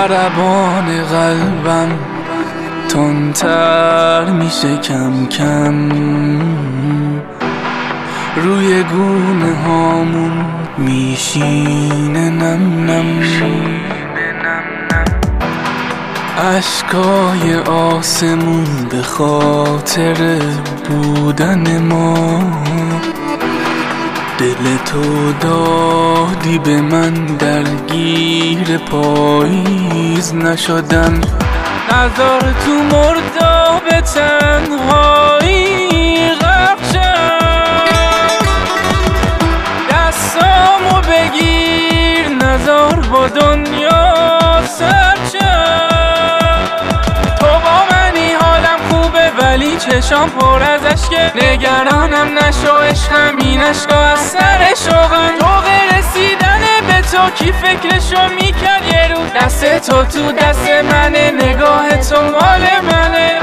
ضربان قلبم تندتر میشه کم کم، روی گونه هامون میشینه نم نم. اشکای آسمون به خاطر بودن ما، دل تو دادی به من درگیر پاییز نشدم. نذار تو مرداب تنهایی غرق شم، دستامو بگیر نذار با دنیا سر شم. تو با منی حالم خوبه ولی چشام پر از اشکه، نگرانم نشو عشقم این اشکا از سر شوقم. تو رسیدن به تو کی فکرشو میکرد یه رو، دست تو دست منه، نگاه تو مال منه.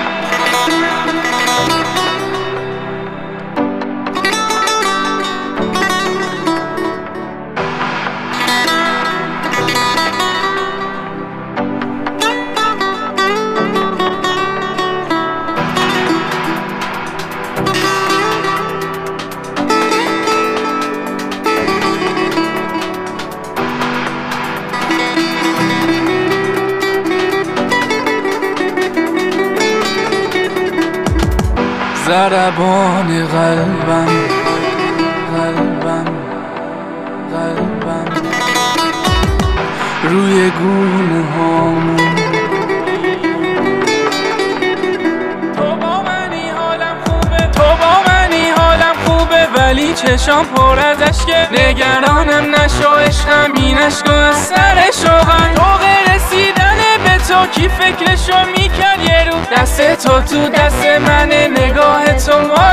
ضربان قلبم روی گونه هامون. تو با منی حالم خوبه ولی چشام پر از اشکه، نگرانم نشو عشقم این اشکا از سر شوقم. تو رسیدن به تو کی فکرشو میکرد یه رو، دست تو دست منه، نگاه تو